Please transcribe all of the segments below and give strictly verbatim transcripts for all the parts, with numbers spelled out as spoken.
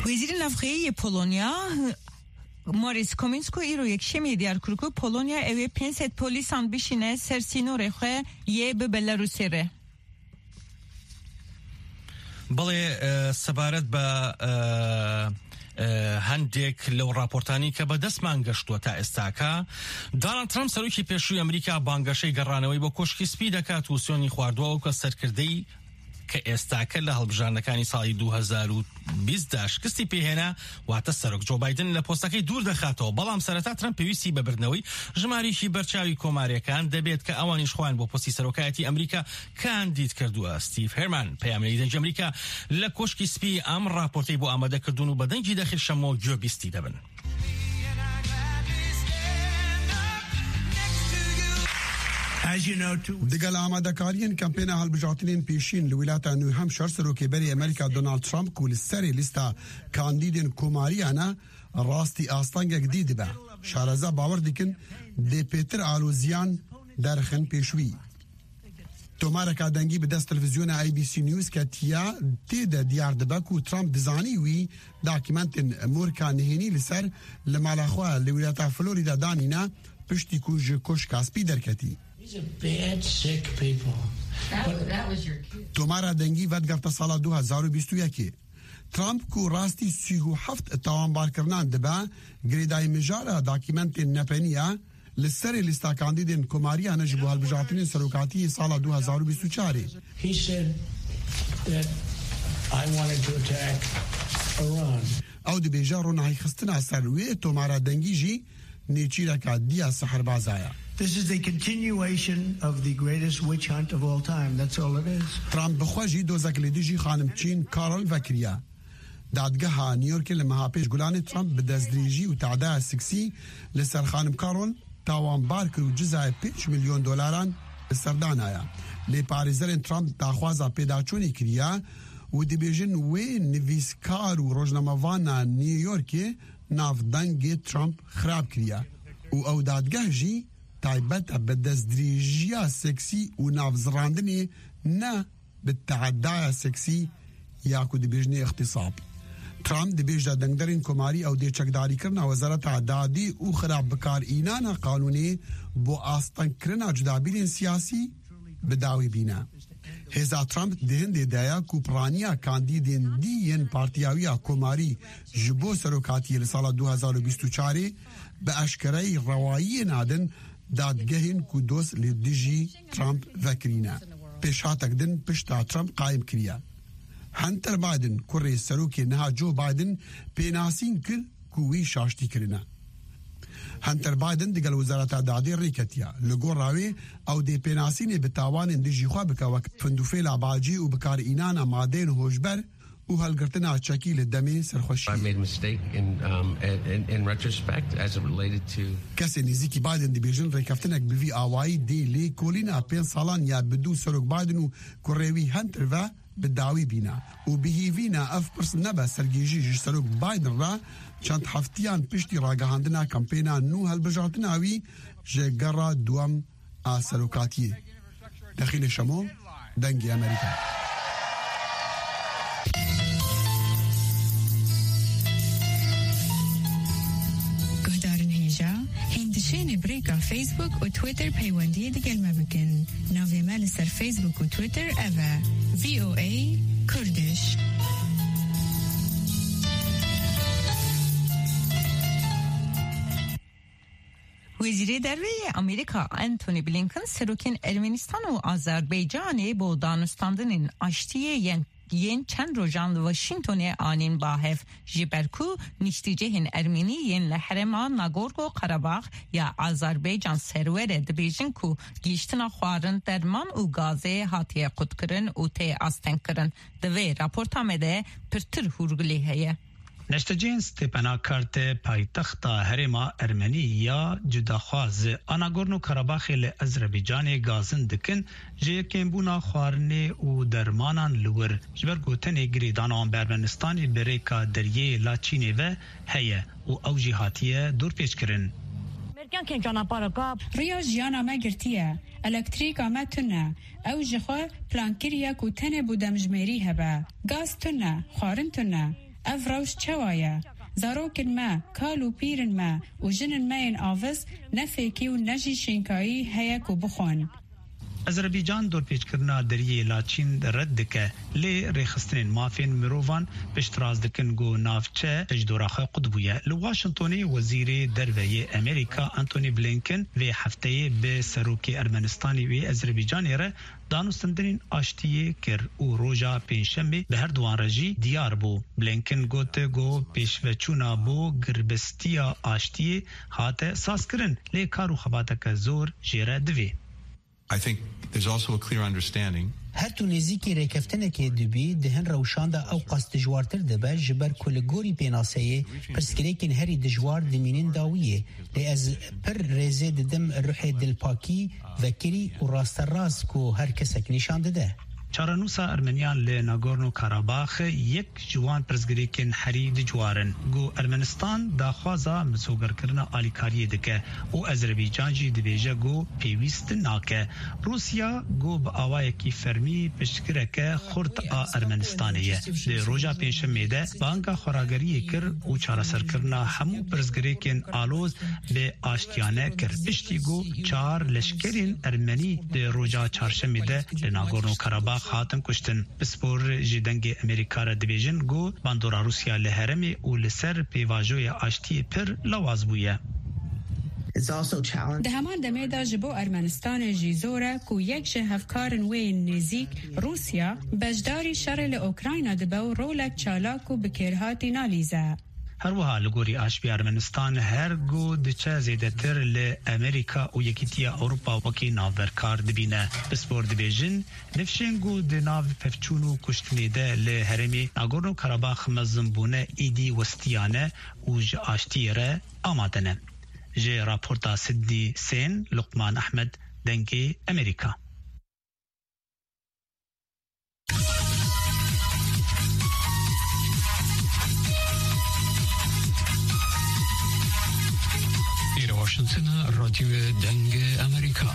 وزیر نفخه‌ای پولونیا موریس کومینسکو ایرو یک شمی دیار کرکو پولونیا اوی پنسد پولیسان بشینه سرسینو رخه یه به بلاروسی ره. بله سبارت با هەندێک لەو راپۆرتانی کە بەدەستمان گەشتووە تا ئێستاکە دۆناڵد ترامپ سەرۆکی پێشووی ئەمریکا بانگەشەی گەڕانەوەی بۆ کۆشکی سپی دەکات و سۆنی خواردووە کە سەرکردەی کە ئێستاکە لە هەڵبژاردنەکانی ساڵی دوو هەزار و بیست شکستی پێهێنا واتە سەرۆک جۆ بایدن لە پۆستەکەی دوور دەخاتەوە بەڵام سەرەتا ترامپ پێویستی بە بردنەوەی ژمارەیەکی بەرچاوی کۆماریەکان دەبێت کە ئەوانیش خۆیان بۆ پۆستی سەرۆکایەتی ئەمریکا کاندید کردووە. ستیڤ هێرمان پەیامنەری دەنگی ئەمریکا لە کۆشکی سپی ئەم راپۆرتەی بۆ ئامادەکردوون و بە دەنگی دەخیل شەمۆ گوێبیستی دەبن. دگل آمادەکاریان کەمپێنە هەڵبژاردنên پێشین لە ویلایەتە نیو هەمشار سەرۆکێبەری ئەمریکا دۆناڵد ترامپ و لەسەری لیستا کاندیدên کۆماریانە ڕاستی ئاستانگێک دی دەبە. شارەزا باوەڕ dikin dê pêtir alozîyan derxin pêşwî. Tomareka dengî bi dest televizyona A B C News ketiya tê de diyar dibe ku Trump dizanî wî dokûmentên Morka nihênî li ser li mala xwe li wîlayeta Florida danîne piştî ku ji koşka spî derketî. Tomara dengî vedgirta sala du hezar û bîst û yekê. Trump ku rastî sî û heft tawanbarkirinan dibe girêdayê mijara dokûmentên nepeniya li serê lîsta kandîdên komariyan ji bo hilbijartinên serokatiyê sala du hezar û bîst û çarê. Ew dibêje ronahîxistina ser wê tomara dengî jî nêçîreka diya sehirbazaya. This is a continuation of the greatest witch hunt of all time. That's all it is. Trump bixwe jî dozek li dijî xanim Çîn Karol vekiriye. Dadgeha New Yorkê li mehapêş Gulanê Trump bi destdirêjî û tehdaya siksî li ser xanim Karol tawanbar kir û cizayê pênc milyon dolaran li ser danaya. Lêparêzerên Trump daxwaza pêdaçûnê kiriye û dibêjin wê nivîskar û rojnamevana New Yorkê navdengê Trump xirab kiriye û ew dadgeh jî taybet bi destdirêjiya seksî û navzirandinê ne bi tehdaya seksî ya ku dibêjinê ixtisab. Trump dibêje dengderên komarî ew dê çekdarîkirina Wezareta Dadî û xirabbikarînana qanûnê bo astankirina cudabîrên siyasî bi dawî bîne. Hêza Trump di Hindê de ye ku piraniya kandîdên dî yên partiyawiya komarî ji bo serokatiyê li sala du hezar û bîst û çarê bi eşkereyî rewayiyê nadin dadgehên ku dost li dijî Trump vekirîne. Pêşhatek din pişta Trump qayîm kiriye. Hunter Biden kurê serokê niha Joe Biden pênasîn kir ku wî şaştî kirine. Hunter Biden digel Wezareta Dadê rêketiye. Li gora wê ew dê pênasînê bi tawanên dijî xwe bike wek findûfêla bacî û bikarînana madeyên hojber û helgirtina çekî li demê serxweşiyê. Kesê nêzîkî Biden dibêjin rêkeftinek bi vî awayî dê lê kolîna pênc salan ya bi dû serok Biden û kurê wî Hunter ve bi dawî bîne û bihîvîna ev pirs nebe sergêjî ji serok Biden re çend heftiyan piştî ragihandina kampêna nû hilbijartina wî ji gera duwem a serokatiyê. Dexîlê Şemo, dengê Amerîka. هندشين بريكا فيسبوك و تويتر پەیوەندی دگەل me bikin. Navê me li ser Facebook û Twitter ev e V O A Kurdish. وزیر دروی امریکا انتونی بلینکن سروکین ارمنستان و آذربایجان با دانستاندن آشتی ین ین چند روزان واشنگتن آنین باهف جبرکو نشتیجهن ارمنی ین لحرما ناگورگو قرباغ یا آذربایجان سرور دبیجن کو گیشتنا خوارن درمان و گازه هاتیه قد کرن و تی آستن کرن دوی راپورت آمده پرتر هورگلی هیه. نشتجین ستپنا کارت پایتخت هرما ارمنی یا جداخواز آناگورنو کاراباخ ل آذربایجان گازن دکن جه کمبونا خوارنه و درمانان لور جبر گوتن گریدان آن برمنستانی بریکا دریه لاچینه و هیه و او جهاتیه دور پیش کرن. ریا جیانا ما گرتیه الکتریک آمد تنه او جخوا پلانکریا کو تنه بودم جمیری هبه گاز تنه خوارن تنه افروش چوایا زاروکن ما کالو پیرن ما و جنن ماین آوز نفیکی و نجی شنکایی هیک و بخون. ئەزەربیجان دۆرپێچکردنا دەریێ لاچین رد دکه لێ ڕێخستنên mafên mirovan piştras dikin got navçe tecdora xwe qut bûye. Li Washingtonê Wezîrê Derveyê Amerîka Antony Blinken vê hefteyê bi Serokê Ermenistanê wê Azerbaycanê re danûstandinên aştiyê kir û roja pênşemê bi her duwan re jî diyar bû. Blinken gote got pêşveçûna bo girbestiya aştiyê hate sazkirin lê kar û xebateke zor jê re divê. I think there's also a clear understanding. هر تو نزیکی ریکفتنه که دوبی دهن روشانده او قصد دجوارتر دبه جبر کلگوری پیناسیه پرسکریکن هری دجوار دمینین داویه لی از پر ریزه ددم روح دلپاکی وکری و راست راست کو هر کسک نشان دده. چارەنووسا ئەرمەنیان لە ناگۆرن و کاراباخ یەک جوان پرزگریکن هەری دجوارن گو ئەرمەنستان داخوازا مسۆگەرکردنا ئالیکاریە دکە و ئەزەربیجان جی دبێژە گو پێویست ناکە. رووسیا گو بە ئاوایەکی فەرمی پشتگرەکە خورد ئا ئەرمەنستانەیە لێ ڕۆژا پێنجشەمێدە بانگا خۆراگەریە کرد و چارەسەرکردنا هەموو پرزگریکن ئالۆز بێ ئاشتیانە کرد. پشتی گو چار لەشکرین ئەرمەنی لێ ڕۆژا چارشەمێدە لە ناگۆرن و کاراباخ خاتم کشتن. بسپور جدنگ امریکا را دیویژن گو باندورا روسیا لهرمی و لسر پیواجوی آشتی پر لواز بویه. ده همان دمه دا جبو ارمنستان جیزوره کو یک جهفکارن وین نزیک روسیا بجداری شر لأوکراین دبو رولک چالاکو بکرهاتی نالیزه. هروها لگوری آشبی ارمنستان هر گو دچه زیدتر لامریکا و یکیتیا اوروپا وکی ناورکار دبینه. بسپور دبیجن نفشن گو دناو پفچونو کشتنی ده لهرمی ناگورنو کراباخ مزنبونه ایدی وستیانه و ج آشتی ره آمادنه. جه راپورتا سدی سین لقمان احمد دنگی امریکا. واشنطن رادیو دنگ ئەمریکا.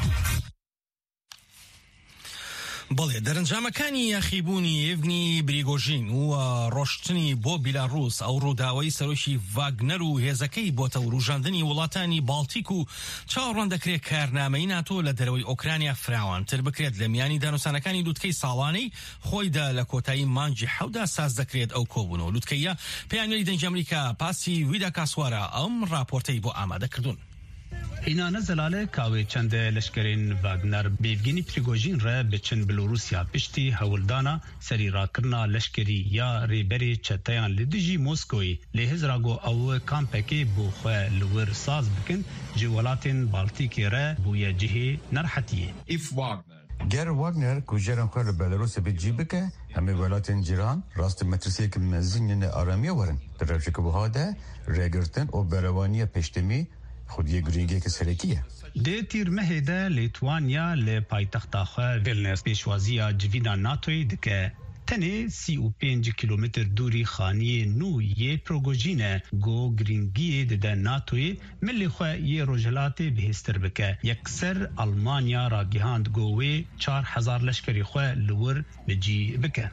بەڵێ دەرەنجامەکانی یاخیبوونی یڤنی پریگۆژین و ڕۆشتنی بۆ بیلاڕووس ئەو ڕووداوەی سەرۆکی ڤاگنەر و هێزەکەی بۆتە ڕوژاندنی وڵاتانی باڵتیک و چاوەڕوان دەکرێت کارنامەی ناتۆ لە دەرەوەی ئۆکرانیا فراوانتر بکرێت لە میانی دانوسانەکانی لووتکەی ساڵانەی خۆیدا لە کۆتایی مانگی حەودا ساز دەکرێت ئەو کۆبوونەوە. لووتکەیە پەیامەری دەنگی ئەمریکا پاسی ویدا کاسوارە ئەم راپۆرتەی بۆ ئامادەکردوون. اینانه زلاله کاوی چند لشکرین واگنر بیفگینی پریگوژین را بچن بلوروسیا پشتی هولدانا سری راکرنا لشکری یا ریبری چتیان لدیجی موسکوی لهزراگو او کامپکی بو خواه لور ساز بکن جوالاتین بالتیکی را بوی جهی نرحتیه. گر واگنر کجران خواه بلاروس بجی بکه همه ولاتین جیران راست مترسیه که مزینین آرامیه ورن در روشک بوها ده ریگرتن و بروانی پشتمی خودی گرینگی که سرکیه. ده تیر مهده لیتوانیا لی پایتخت خواه ویلنس پیشوازی جوینا ناتوی دکه تنه سی و پنج کیلومتر دوری خانی نو یه پروگوژینه گو گرینگی ده ناتوی ملی خواه یه روجلاتی بهستر بکه. یکسر آلمانیا را گیهاند گوه چار هزار لشکری خواه لور بجی بکه.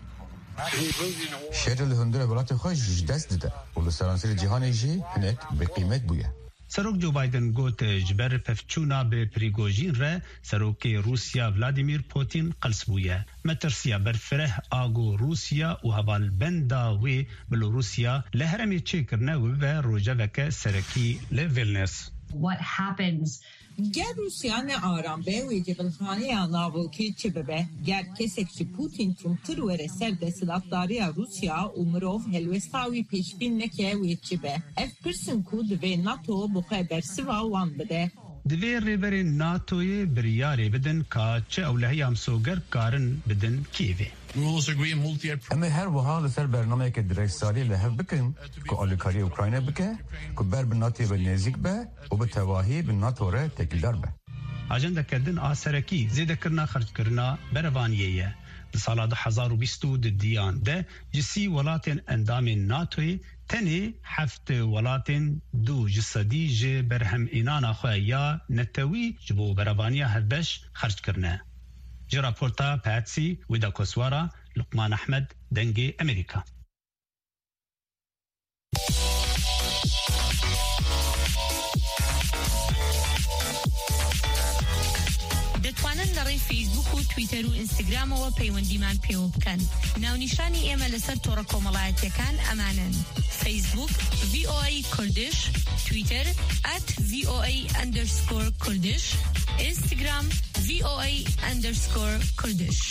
شهر لهندر ولات خواه جدست ده و لسرانسر جهان جی هنک به قیمت بویه. سروک جو بایدن گوت جبر پفچونا به پریگوژین ره سروک روسیا ولادیمیر پوتین قلس بویه. مترسیا برفره آگو روسیا و هوال بندا و بلوروسیا لهرمی چه کرنه و روژه وکه سرکی لویلنس. What happens گر روسیان آرام به و جبلخانه ناوکی چه ببه گر کسکچی پوتین تونتر وره سر دستلاتداری روسیا و مروف هلوستاوی پیشبین نکه و چه به اف پرسن کود و ناتو بخواه برسوا وان بده. دوی ریبری ناتوی بریاری بدن که چه اولهی هم سوگر کارن بدن کیوی. اما هر وحال سر برنامه که درک سالی لحف بکن که آلیکاری اوکراین بکه که بر بناتی به نزیک به و به تواهی به ناتو را تکیلدار به. اجنده کردن آسرکی زیده کرنا خرج کرنا بروانیه. سال دو هزار و بیست و دو دیان ده جسی ولاتن اندام ناتوی تنی هفت ولاتن دو جسدی جه برهم اینانا خواه یا نتوی جبو بروانیه هدبش خرج کرنه. جه راپورتا پاتسی ویدا کسوارا لقمان احمد دنگی امریکا. دەتوانن لەڕێی فیسبوک و تویتەر و ئینستاگرامەوە پەیوەندیمان پێوە بکەن. ناونیشانی ئێمە لەسەر تۆڕە کۆمەڵایەتیەکان ئەمانن: فیسبوک وی او ای کوردش، تویتر ات وی او ای اندرسکور کوردش، اینستاگرام وی او ای اندرسکور کوردش.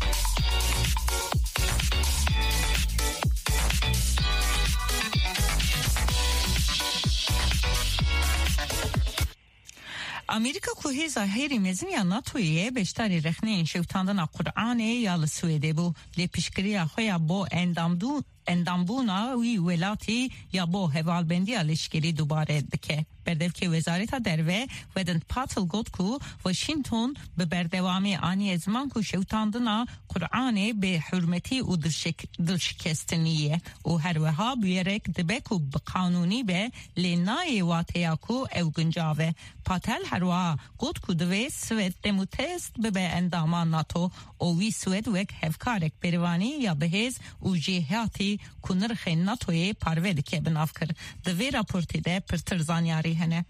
Amerika ku hêza herî mezin ya NATO'ye beşdarî rexneyên şewtandina Qur'anê ya li Swêdê bû lê piştgiriya xwe ya bo endamdû endambûna wî welatî ya bo hevalbendiya leşkerî dubare dike. Berdevkê Wezareta Derve Vedant Patil got ku Washington bi berdewamê aniyê ziman ku şewtandina Qur'anê bi hürmetî û dilşikestinî û her wiha bûyerek dibe ku bi qanûnî be lê nayê wateya ku ew guncav e. Patel her wiha got ku divê Swêd demûtest bibe endama NATO û wî Swêd wek hevkarek berîvanî ya bihêz û jêhatî ku nirxên NATOyê parve dike bi navkir. Di vê raportê de pirtir zanyarî hene.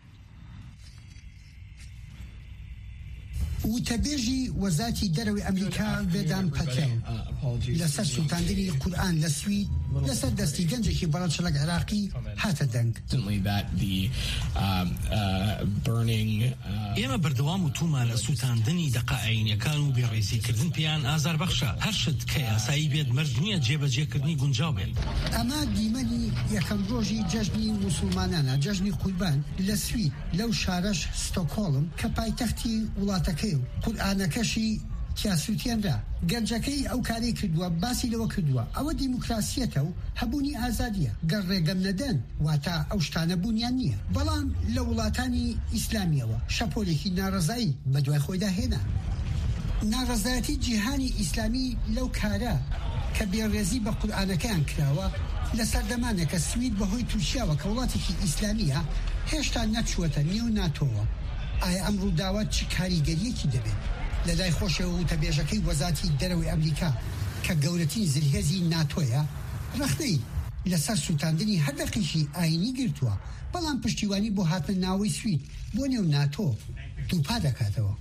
وتبيجي وزاتي دروي أمريكا بدان باتل لسر سلطاندني القرآن لسويد لسر دستي جنجي براد شلق عراقي هاتا دنگ ئێمە بەردەوام و تومان لە سووتاندنی دەقائینەکان و بێڕێزیکردن پێیان ئازار بەخشە. هەر شت کە یاسایی بێت مرد نییە جێبەجێکردنی گونجاو بێت. ئەمە دیمەنی یەکەم ڕۆژی جەژنی موسڵمانانە، جەژنی قوربان لە سوید لەو شارەش ستۆکۆڵم کە پایتەختی وڵاتەکەی و قورئانەکەشی تیاسووتێنرا. گەنجەکەی ئەو کارەی کردووە، باسی لەوە کردووە ئەوە دیموکراسیەتە و هەبوونی ئازادیە. گەر ڕێگەم نەدەن واتە ئەو شتانە بوونیان نییە. بەڵام لە وڵاتانی ئیسلامیەوە شەپۆلێکی ناڕەزایی بەدوای خۆیدا هێنا. ناڕەزایەتی جیهانی ئیسلامی لەو کارە کە بێڕێزی بە قورئانەکەیان کراوە لە سەردەمانە کە سوید بەهۆی تووشیاوە کە وڵاتێکی ئیسلامیە هێشتا نەچووەتە نێو ناتۆوە. ئایا ئەم ڕووداوە چ کاریگەریەکی دەبێت؟ لە لای خۆشەوە و تەبێژەکەی وەزاتی دەرەوەی ئەمریکا کە گەورەترین زلهێزی ناتۆیە ڕەخنەی لەسەر سووتاندنی هەردەقیشی ئاینی گرتووە، بەڵام پشتیوانی بۆ هاتنە ناوەی سوید بۆ نێو ناتۆ دووپا دەکاتەوە.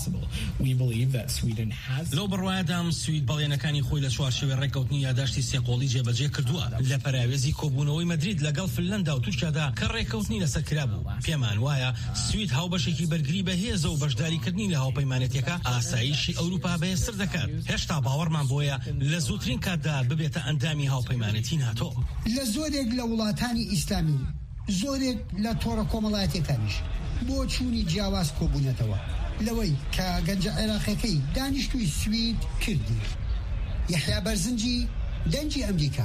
لەو بڕوایەدام سوید بەڵێنەکانی خۆی لە چوارچێوەی ڕێککەوتنی یاداشتی سێقۆڵی جێبەجێ کردووە لە پەراوێزی کۆبوونەوەی مەدرید لەگەڵ فنلەندا و تورکیادا کە ڕێککەوتنی لەسەر کرابوو. پێمان وایە سوید هاوبەشێکی بەرگری بەهێزە و بەشداریکردنی لە هاوپەیمانەتیەکە ئاسایشی ئەوروپا بەهێزتر دەکات. هێشتا باوەڕمان بۆیە لە زووترین کاتدا ببێتە ئەندامی هاوپەیمانەتی ناتۆ. لە زۆرێک لە وڵاتانی ئیسلامی زۆرێک لە تۆڕە کۆمەڵایەتیەکانیش بۆ چوونی جیاواز کۆبوونەتەوە لەوەی کە گەنجە عێراقیەکەی دانیشتووی سوید کردی. یەحیا بەرزنجی دەنجی ئەمریکا.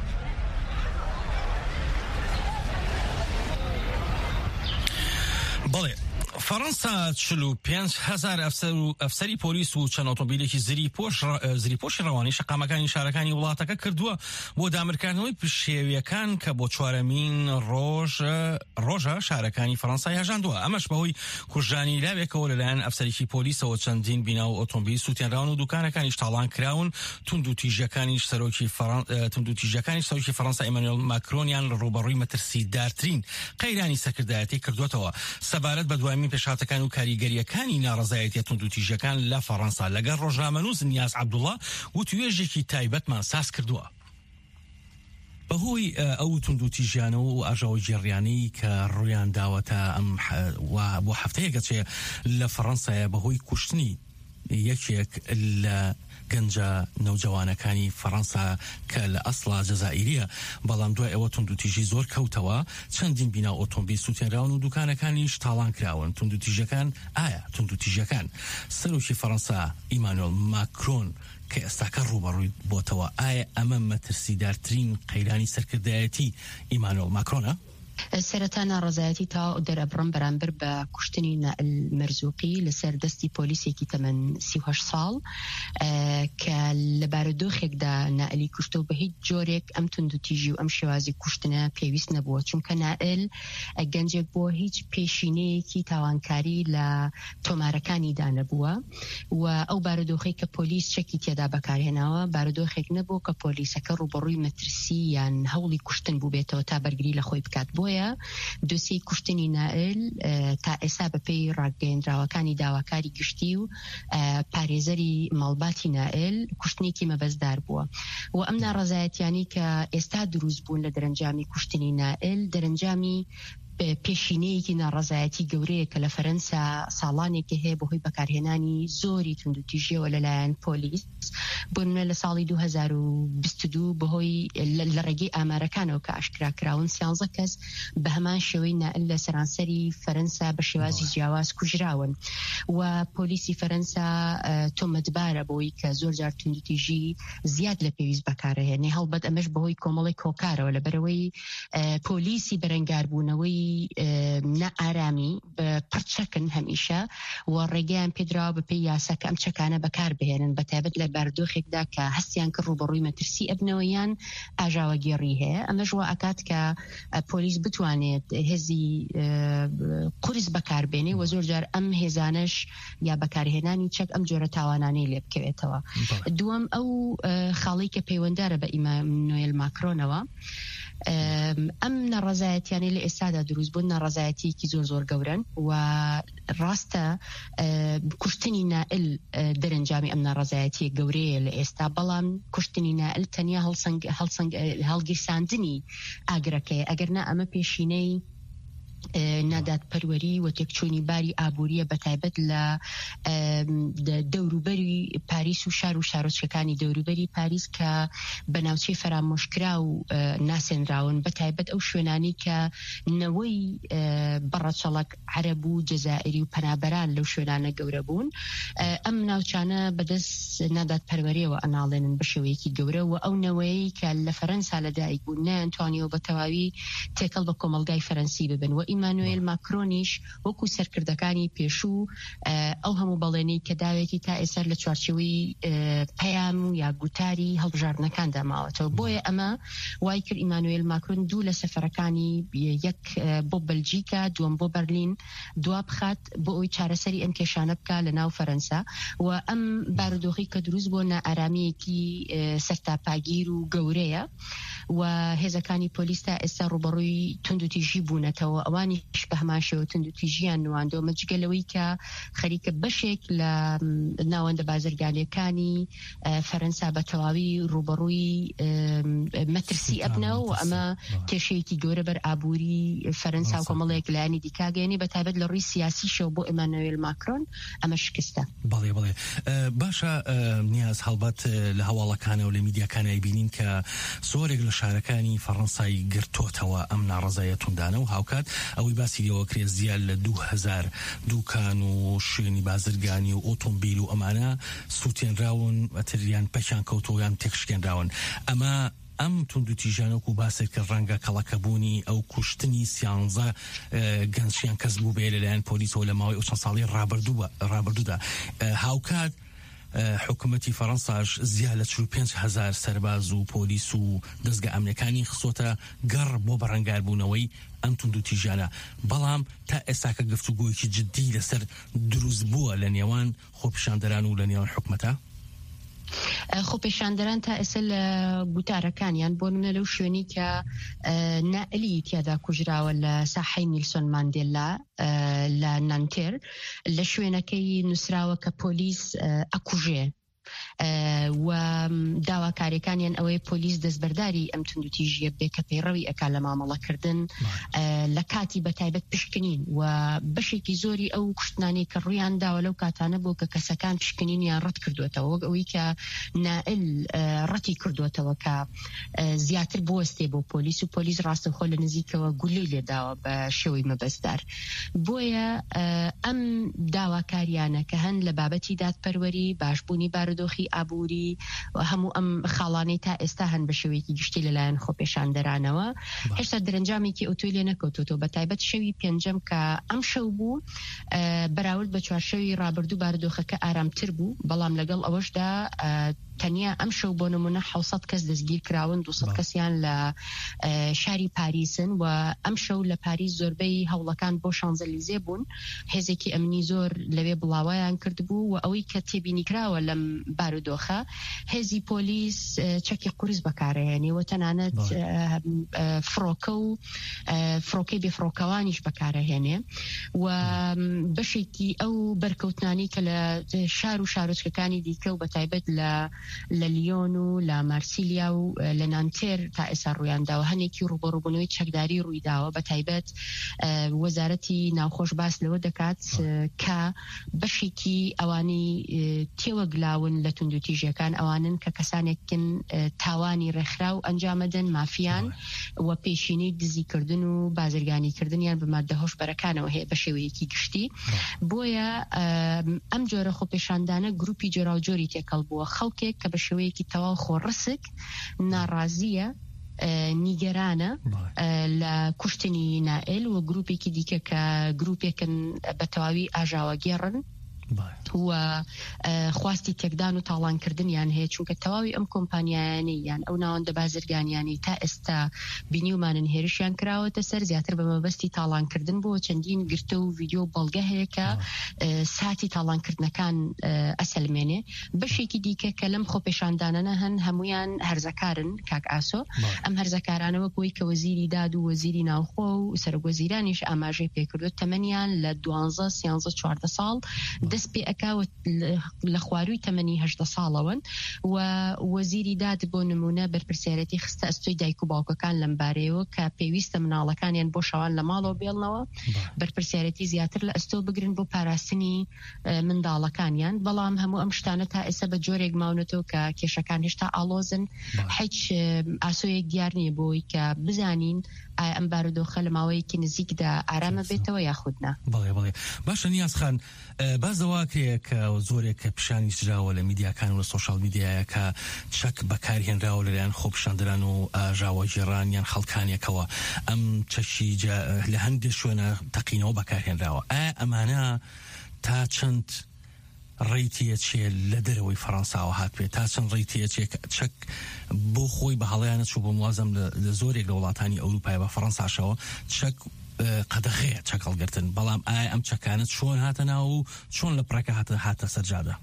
بەڵێ فەڕەنسا چل و پێنج هەزار ئەفسەری پۆلیس و چەند ئۆتۆمبیلێکی زری پۆشی ڕەوانی شەقامەکانی شارەکانی وڵاتەکە کردووە بۆ دامرکردنەوەی پشێویەکان کە بۆ چوارەمین ڕۆژ ڕۆژە شارەکانی فەڕەنسای هەژاندووە. ئەمەش بەهۆی کوژانی لاوێکەوە لەلایەن ئەفسەرێکی پۆلیسەوە چەندین بینا و ئۆتۆمبیل سووتێنراون و دوکانەکانیش تاڵان کراون. تونند و تیژەکانیش سەرۆکی تونند و تیژەکانی سەرۆکی فەڕەنسا ئیمانوێل ماکرۆنیان ڕوبەڕووی مەترسیدارترین قەیرانی سەرکردایەتی کردوێتەوە سەبارەت بە دوایمین پێشاتەکان و کاریگەریەکانی ناڕەزایەتی تونند و تیژەکان لە فەڕەنسا. لەگەڵ ڕۆژنامەنووس نیاز عەبدوڵڵا وتوێژێکی تایبەتمان ساز کردووە. بەهۆی ئەو تونند و تیژیانەوە و ئاژاوە جێڕیانەی کە ڕوویان داوەتە ئەم بۆ هەفتەیەکەچێ لە فەڕەنسایە بەهۆی کوشتنی یەکێک لە گەنجە نەوجەوانەکانی فەڕەنسا کە لە ئەسڵا جەزائیریە، بەڵام دوای ئەوە تونند و تیژی زۆر کەوتەوە. چەندین بینا ئۆتۆمبیل سووتێنراون و دوکانەکانیش تاڵان کراون. تونند و تیژەکان ئایا تونند و تیژەکان سەرۆکی فەڕەنسا ئیمانوێل ماکرۆن کە ئێستاکە ڕوبەڕووی بۆتەوە ئایا ئەمە مەترسیدارترین قەیرانی سەرکردایەتی ئیمانوێل ماکرۆنە؟ سەرەتا ڕزایەتی تا دەرەبڕم بەرامبەر بە کوشتنی نائل مەرزوقی لەسەر دەستی پۆلیسێکی تەمەن سی و هەشت ساڵ کە لە بارودۆخێکدا نائلی کوشتە و بە هیچ جۆرێک ئەم توندوتیژی و ئەم شێوازی کوشتنە پێویست نەبووە، چونکە نائل گەنجێک بۆ هیچ پێشینەیەکی تاوانکاری لە تۆمارەکانیدا نەبووە و ئەو بارودۆخی کە پۆلیس چەکی تێدا بەکارهێناوە بارودۆخێک نەبوو کە پۆلیسەکە ڕوبەڕووی مەترسی یان هەوڵی کوشتن بوو بێتەوە تا بەرگری لە خۆی بکات. بۆیە دوسی کوشتنی نائل تا ئێستا بەپێی ڕاگەیەندراوەکانی داواکاری گشتی و پارێزەری ماڵباتی نائل کوشتنێکی مەبەستدار بووە و ئەم ناڕەزایەتیانی کە ئێستا دروست بوون لە دەرەنجامی کوشتنی نائل دەرەنجامی پێشینەیەکی ناڕەزایەتی گەورەیە کە لە فەرەنسا ساڵانێکی هەیە بەهۆی بەکارهێنانی زۆری توندوتیژیەوە لەلایەن پۆلیس بوونە لە ساڵی دوو هەزار و بیست و دوو بەهۆی لە ڕێگەی ئامارەکانەوە کە ئاشکراکراون سیانزە کەس بە هەمان شێوەی نائل لە سەرانسەری فەرەنسا بە شێوازی جیاواز کوژراون و پۆلیسی فەرەنسا تۆمەتبارە بۆی کە زۆر جار توندوتیژی زیاد لە پێویست بەکارهێنێ، هەڵبەت ئەمەش بەهۆی کۆمەڵی کۆکارەوە لەبەرەوەی پۆلیسی بەرەنگاربوونەوەی نەئارامی پڕچەکن هەمیشە و ڕێگەیان پێدراوە بەپێی یاسا کە ئەم چەکانە بەکار بهێنن بەتایبەت لە بارودۆخێکدا کە هەستیان کرد ڕوبەڕووی مەترسی ئەبنەوەیان ئاژاوەگێڕی هەیە. ئەمەش وا ئەکات کە پۆلیس بتوانێت هێزی قورس بەکاربێنێ و زۆر جار ئەم هێزانەش یا بەکارهێنانی چەک ئەم جۆرە تاوانانەی لێ بکەوێتەوە. دووەم ئەو خاڵی کە پەیوەنددارە بە ئیمانوئێل ماکرۆنەوە ئەم ناڕەزایەتیانی لە ئێستادا دروست بوون ناڕەزایەتیەکی زۆر زۆر گەورن و ڕاستە کوشتنی نائل دەرەنجامی ئەم ناڕەزایەتیە گەورەیە لە ئێستا، بەڵام کوشتنی نائل تەنیا هەڵگیرساندنی ئاگرەکەیە ئەگەرنا ئەمە پێشینەی نادادپەروەری و تێکچوونی باری ئابووریە بەتایبەت لە دەوروبەری پاریس و شار و شارۆچکەکانی دەوروبەری پاریس کە بەناوچەی فەرامۆشکرا و ناسێنراون بەتایبەت ئەو شوێنانی کە نەوەی بەڕەچەڵک عەرەب و جەزائیری و پەنابەران لەو شوێنانە گەورە بوون. ئەم ناوچانە بەدەست نادادپەروەریەوە ئەناڵێنن بە شێوەیەکی گەورە و ئەو نەوەی کە لە فەرەنسا لەدایک بوون نەیانتوانیەوە بە تەواوی تێکەڵ بە کۆمەلگای فەرەنسی ببن و ئیمانوئێل ماکرۆنیش وەکو سەرکردەکانی پێشوو ئەو هەموو بەڵێنەی کە داوێتی تا ئێستا لە چوارچێوەی پەیام و یا گوتاری هەڵبژاردنەکاندا ماوەتەوە. بۆیە ئەمە وای کرد ئیمانوئێل ماکرۆن دوو لە سەفەرەکانی یەک بۆ بەلجیکا دووەم بۆ بەرلین دوا بخات بۆ ئەوی چارەسەری ئەم کێشانە بکە لە ناو فەرەنسا و ئەم بارودۆخی کە دروست بۆ نائارامەیەکی سەرتاپاگیر و گەورەیە و هێزەکانی پۆلیس تا ئێستا ڕوبەڕووی توندوتیژی بوونەتەوە ئەوانیش بە هەمان شێوە توندوتیژیان نواندەوە مەجگەلەوەی کە خەریکە بەشێک لە ناوەندە بازرگانیەکانی فەرەنسا بە تەواوی ڕوبەڕووی مەترسی ئەبنەوە و ئەمە کێشەیەکی گەورە بەر ئابووری فەرەنسا و کۆمەڵێک لایەنی دیکاگەێنی بەتایبەت لە ڕووی سیاسیشەوە بۆ ئیمانوئێل ماکرۆن ئەمە شکستە. بەڵێ بڵێ باشە نیاز هەڵبەت لە هەواڵەکانە و لە میدیاکانای بینین کە زۆرێک لە شارەکانی فەڕەنسای گرتوتەوە ئەم ناڕەزایەتوندانە و هاوکات ئەوەی باسی لەوە کرێ زیاد لە دوو هەزار دوکان و شوێنی بازرگانی و ئۆتۆمبیل و ئەمانە سووتێنراون ئەتریان پەچیان کەوتۆیان تێکشکێنراون. ئەمە ئەم توندوتیژانە و باسێک کە ڕەنگە کەڵەکەبوونی ئەو کوشتنی سیانزە گەنجیان کەس بوو بێ لەلایەن پۆلیسەوە لە ماوەی ئەو چەند ساڵی ڕابردوودا هاوکات حکوومەتی فەڕەنساش زیاد لە چل و پێنج هەزار سەرباز و پۆلیس و دەستگا ئەمنیەکانی خسۆتە گەڕ بۆ بەڕەنگاربوونەوەی ئەم توندوتیژانە، بەڵام تا ئێستاکە گفتوگۆیەکی جدی لەسەر دروست بووە لە نێوان خۆپیشاندەران و لە نێوان حکوومەتە؟ خۆپیشاندەران تا ئێستا لە گوتارەکانیان بۆ منە لەو شوێنی کە نائلی تیادا کوژراوە لە ساحەی نیلسۆن ماندێلا لە نانتێر لە شوێنەکەی نووسراوە کە پۆلیس ئەکوژێ و داواکاریەکانیان ئەوەی پۆلیس دەستبەرداری ئەم توندوتیژیە بێ کە پەیڕەوی ئەکا لە مامەڵەکردن لە کاتی بەتایبەت پشکنین و بەشێکی زۆری ئەو کوشتنانی کە ڕوویان داوە لەو کاتانە بۆ کە کەسەکان پشکنینیان ڕەت کردوێتەوە وەک ئەوەی کە نائل ڕەتی کردوێتەوە کە زیاتر بوەستێ بۆ پۆلیس و پۆلیس ڕاستەوخۆ لە نزیکەوە گولەی لێداوە بە شێوەی مەبەستدار. بۆیە ئەم داواکاریانە کە هەن لە بابەتی دادپەروەری باشبوونی بارودۆخی ئابووری هەموو ئەم خاڵانەی تا ئێستا هەن بە شێوەیەکی گشتی لەلایەن خۆپێشاندەرانەوە هێشتا درەنجامێکی ئۆتۆی لێ نەکەوتۆ بە تایبەت شەوی پێنجەم کە ئەم شەو بوو بەراورد بە چوارشەوی ڕابردوو بارودۆخەکە ئارامتر بوو بەڵام لەگەڵ ئەوەشدا تەنیا ئەم شەو بۆ نمونە حوسەد کەس دەستگیر کراون دووسەد کەسیان لە شاری پاریسن و ئەم شەو لە پاریس زۆربەی هەوڵەکان بۆ شانزەلیزێ بوون هێزێکی ئەمنی زۆر لەوێ بڵاوایان کرد بوو و ئەوەی کە تێبینی کراوە لەم بارودۆخە هێزی پۆلیس چەکی قورس بەکارهێنێ و تەنانەت فڕۆکە و فڕۆکەی بێفڕۆکەوانیش بەکارهێنێ و بەشێکی ئەو بەرکەوتنانی کە لە شار و شارۆچکەکانی دیکە و بەتایبەت لە لە لیۆن و لە مارسیلیا و لە نانتێر تا ئێستا ڕوویانداوە هەنێکی ڕوبەڕووبوونەوەی چەکداری ڕوویداوە بە تایبەت وەزارەتی ناوخۆش باس لەوە دەکات کە بەشێکی ئەوانی تێوەگلاون لە توندوتیژەکان ئەوانن کە کەسانێکن تاوانی ڕێکخرا و ئەنجامەدەن مافیان و پێشینەی دزیکردن و بازرگانیکردنیان بە مادە هۆشبەرەکانەوە هەیە بە شێوەیەکی گشتی بۆیە ئەم جۆرە خۆپێشاندانە گروپی جۆراوجۆری تێکەڵ بووە خەڵکێک کە بە شێوەیەکی تەواو خۆڕسک ناڕازیە نیگەرانە لە کوشتنی نائل و گروپێکی دیکە کە گروپێکن بە تەواوی ئاژاوە گێڕن و خواستی تێکدان و تاڵانکردنیان هەیە چونکە تەواوی ئەم کۆمپانیایانی یان ئەو ناوەندە بازرگانیانی تا ئێستا بینیومانن هێرشیان کراوەتە سەر زیاتر بە مەبەستی تاڵانکردن بۆ چەندین گرتە و ڤیدیۆ بەڵگە هەیە کە ساتی تاڵانکردنەکان ئەسەلمێنێ بەشێکی دیکە کە لەم خۆپێشاندانانە هەن هەمویان هەرزەکارن کاک ئاسۆ ئەم هەرزەکارانەوە بۆی کە وەزیری داد و وەزیری ناوخۆ و سەرۆکوەزیرانیش ئاماژەی پێکردو تەمەنیان لە دوانزە سیانزە چواردە ساڵ دەست پێ ئەکاوە لە خواروی تەمەنی هەژدە ساڵەوەن و وەزیری داد بۆ نمونە بەرپرسیارەتی خستە ئەستۆی دایک و باوکەکان لەم بارەیەوە کە پێویستە مناڵەکانیان بۆ شەوان لە ماڵەوە بێڵنەوە بەرپرسیارەتی زیاتر لە ئەستۆ بگرن بۆ پاراستنی منداڵەکانیان بەڵام هەموو ئەم شتانە تا ئێستا بە جۆرێک ماونەتەوە کە کێشەکان هێشتا ئاڵۆزن هیچ ئاسۆیەک دیار نییە بۆی کە بزانین ئەم بارودۆخە لە ماوەیەکی نزیکدا ئارامە بێتەوە یاخودنا. بەڵێ بەڵێ باشە نیاز خان بازەواکرەیە کە زۆرێک کە پیشانی چراوە لە میدیاکان و لە سۆشال میدیایە کە چەک بەکارهێنراوە لەلایەن خۆپیشاندەران و ئاژاوە جێڕانیان خەڵکانێکەوە ئەم چەشی لە هەندێک شوێنە تەقینەوە بەکارهێنراوە ئایا ئەمانە تا چەند ڕێیتیە چێ لە دەرەوەی فەڕەنساوە هات پێ تا چەند ڕێیتیە چێ چەک بۆ خۆی بە هەڵەیانە چوو بۆ موازم لە زۆرێک لە وڵاتانی ئەوروپای بە فەڕەنساشەوە چەک قەدەغەیە چەکەڵگرتن بەڵام ئایا ئەم چەکانت چۆن هاتە ناو و چۆن لە پڕەکە هاتە هاتە سەرجادە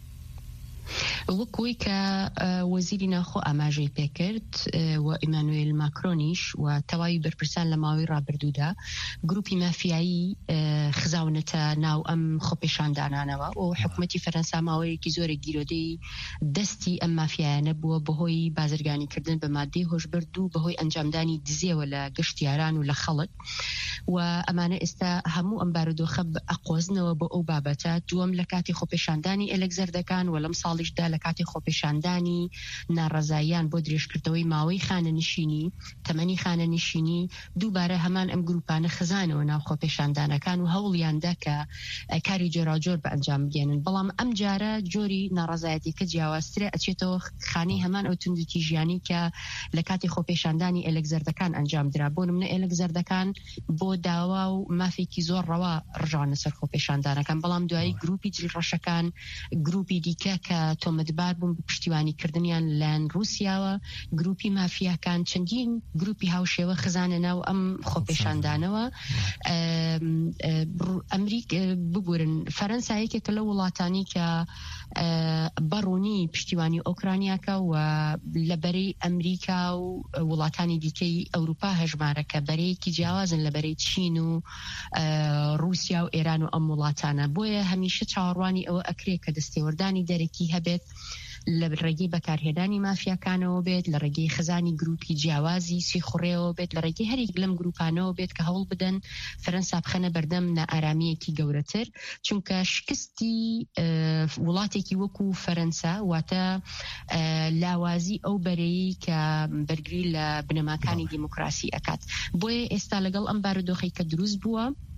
وەکوی کە وەزیری ناوخۆ ئاماژەی پێکرد و ئیمانوئیل ماکرۆنیش و تەواوی بەرپرسان لە ماوەی ڕابردوودا گروپی مافیایی خزاونەتە ناو ئەم خۆپێشاندانانەوە و حکوومەتی فەرەنسا ماوەیەکی زۆرێک گیرۆدەی دەستی ئەم مافیایانە بووە بەهۆی بازرگانیکردن بە مادەی هۆشبەرد و بەهۆی ئەنجامدانی دزیەوە لە گەشتیاران و لە خەڵک و ئەمانە ئێستا هەموو ئەم بارودۆخە ئەقۆزنەوە بۆ ئەو بابەتە دووەم لە کاتی خۆپێشاندانی ئەلێکزەردەکان و لەم ساڵیشدا لە کاتی خۆپێشاندانی ناڕەزاییان بۆ درێژکردەوەی ماوەی خانەنشینی تەمەنی خانەنشینی دووبارە هەمان ئەم گروپانە خزانەوە ناو خۆپێشاندانەکان و هەوڵیاندا کە کاری جۆراوجۆر بە ئەنجام بگێنن بەڵام ئەم جارە جۆری ناڕەزایەتی کە جیاوازترە ئەچێتەوە خانەی هەمان ئەو توندوتیژیانی کە لە کاتی خۆپێشاندانی ئەلێکزەردەکان ئەنجام درا بۆ نمونە ئەلێکزەردەکان بۆ داوا و مافێکی زۆر ڕەوا ڕژانە سەر خۆپێشاندانەکان بەڵام دوایی گروپی جلڕەشەکان گروپی دیکە کە تۆمەتبار بوون بە پشتیوانیکردنیان لەن رووسیاوە گروپی مافیاکان چەندین گروپی هاوشێوە خزانە ناو ئەم خۆپێشاندانەوە ئەمریک ببورن فەرەنسایەکێکە لە وڵاتانی کە بەڕوونی پشتیوانی ئۆکرانیاکە و لە بەرەی ئەمریکا و وڵاتانی دیکەی ئەوروپا هەژمارەکە بەرەیەکی جیاوازن لە بەرەی چین و رووسیا و ئێران و ئەم وڵاتانە بۆیە هەمیشە چاوەڕوانی ئەوە ئەکرێ کە دەستێوەردانی دەرەکی هەبێت لە ڕێگەی بەکارهێنانی مافیاکانەوە بێت لە ڕێگەی خزانی گروپی جیاوازی سیخوڕێەوە بێت لە ڕێگەی هەرێک لەم گروپانەوە بێت کە هەوڵ بدەن فەرەنسا بخەنە بەردەم نائارامەیەکی گەورەتر چونکە شکستی وڵاتێکی وەکو فەرەنسا واتە لاوازی ئەو بەرەیی کە بەرگری لە بنەماکانی دیموکراسی ئەکات بۆیە ئێستا لەگەڵ ئەم بارودۆخەی کە دروست بووە